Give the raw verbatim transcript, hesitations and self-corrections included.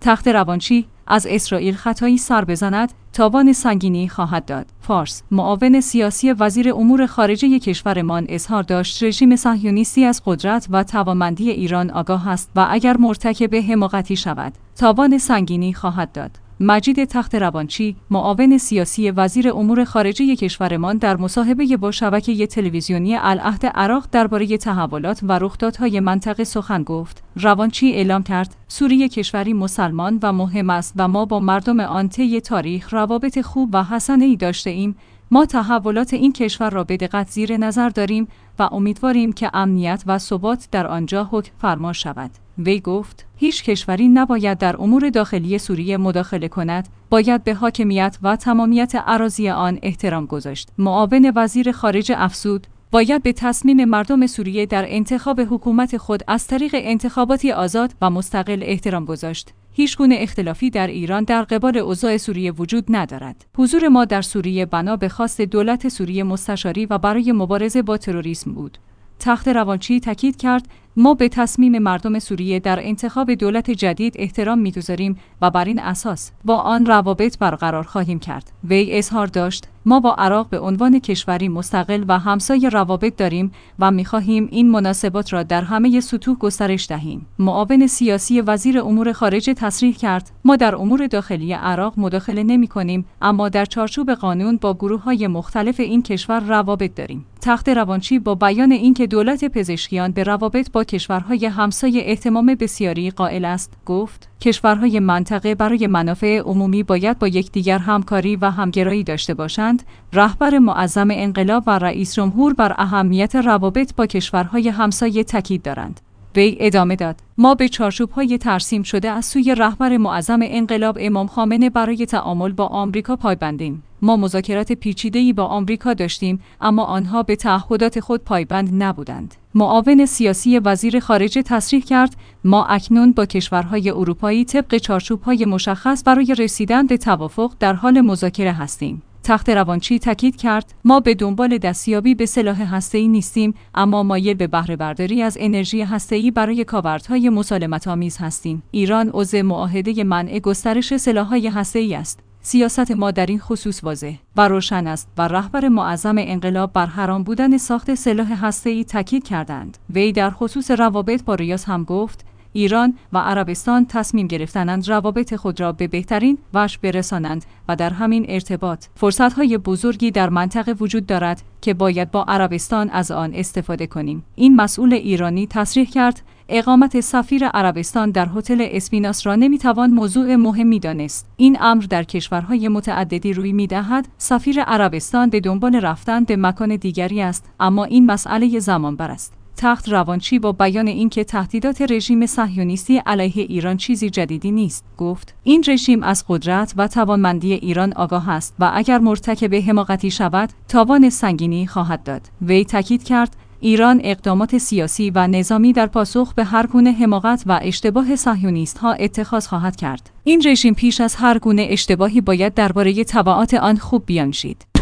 تخت روانچی از اسرائیل خطایی سر بزند تاوان سنگینی خواهد داد. فارس. معاون سیاسی وزیر امور خارجه کشورمان اظهار داشت رژیم صهیونیستی از قدرت و توانمندی ایران آگاه است و اگر مرتکب حماقتی شود تاوان سنگینی خواهد داد. مجید تخت روانچی، معاون سیاسی وزیر امور خارجه کشورمان در مصاحبه با شبکه تلویزیونی العهد عراق درباره تحولات و رخدادهای منطقه سخن گفت. روانچی اعلام کرد سوریه کشوری مسلمان و مهم است و ما با مردم آن طی تاریخ روابط خوب و حسنه‌ای داشته ایم. ما تحولات این کشور را به دقت زیر نظر داریم و امیدواریم که امنیت و ثبات در آنجا حکم فرما شود. وی گفت هیچ کشوری نباید در امور داخلی سوریه مداخله کند، باید به حاکمیت و تمامیت اراضی آن احترام گذاشت. معاون وزیر خارجه افزود باید به تصمیم مردم سوریه در انتخاب حکومت خود از طریق انتخاباتی آزاد و مستقل احترام گذاشت. هیچگونه اختلافی در ایران در قبال اوضاع سوریه وجود ندارد. حضور ما در سوریه بنا به خواست دولت سوریه مستشاری و برای مبارزه با تروریسم بود. تخت روانچی تاکید کرد ما به تصمیم مردم سوریه در انتخاب دولت جدید احترام می‌گذاریم و بر این اساس با آن روابط برقرار خواهیم کرد. وی اظهار داشت ما با عراق به عنوان کشوری مستقل و همسایه روابط داریم و می‌خواهیم این مناسبات را در همه سطوح گسترش دهیم. معاون سیاسی وزیر امور خارجه تصریح کرد ما در امور داخلی عراق مداخله نمی‌کنیم، اما در چارچوب قانون با گروه‌های مختلف این کشور روابط داریم. تخت روانچی با بیان اینکه دولت پزشکیان به روابط با کشورهای همسایه اهتمام بسیاری قائل است، گفت کشورهای منطقه برای منافع عمومی باید با یکدیگر همکاری و همگرایی داشته باشند. رهبر معظم انقلاب و رئیس جمهور بر اهمیت روابط با کشورهای همسایه تاکید دارند. وی ادامه داد ما به چارچوب‌های ترسیم شده از سوی رهبر معظم انقلاب امام خامنه برای تعامل با آمریکا پایبندیم. ما مذاکرات پیچیده‌ای با آمریکا داشتیم، اما آنها به تعهدات خود پایبند نبودند. معاون سیاسی وزیر خارجه تصریح کرد ما اکنون با کشورهای اروپایی طبق چارچوب‌های مشخص برای رسیدن به توافق در حال مذاکره هستیم. تخت روانچی تاکید کرد ما به دنبال دستیابی به سلاح هسته‌ای نیستیم، اما مایل به بهره برداری از انرژی هسته‌ای برای کاوردهای مسالمت‌آمیز هستیم. ایران عضو معاهده منع گسترش سلاح‌های هسته‌ای است. سیاست ما در این خصوص واضح و روشن است و رهبر معظم انقلاب بر حرام بودن ساخت سلاح هسته‌ای تاکید کردند. وی در خصوص روابط با ریاض هم گفت ایران و عربستان تصمیم گرفتند روابط خود را به بهترین وجه برسانند و در همین ارتباط فرصت‌های بزرگی در منطقه وجود دارد که باید با عربستان از آن استفاده کنیم. این مسئول ایرانی تصریح کرد اقامت سفیر عربستان در هتل اسپیناس را نمیتوان موضوع مهمی دانست. این امر در کشورهای متعددی روی میدهد. سفیر عربستان به دنبال رفتن به مکان دیگری است، اما این مسئله زمان بر است. تخت روانچی با بیان اینکه تهدیدات رژیم صهیونیستی علیه ایران چیزی جدیدی نیست، گفت این رژیم از قدرت و توانمندی ایران آگاه است و اگر مرتکب حماقتی شود تاوان سنگینی خواهد داد. وی تاکید کرد ایران اقدامات سیاسی و نظامی در پاسخ به هر گونه حماقت و اشتباه صهیونیست‌ها اتخاذ خواهد کرد. این رژیم پیش از هر گونه اشتباهی باید درباره تبعات آن خوب بیاندیشید.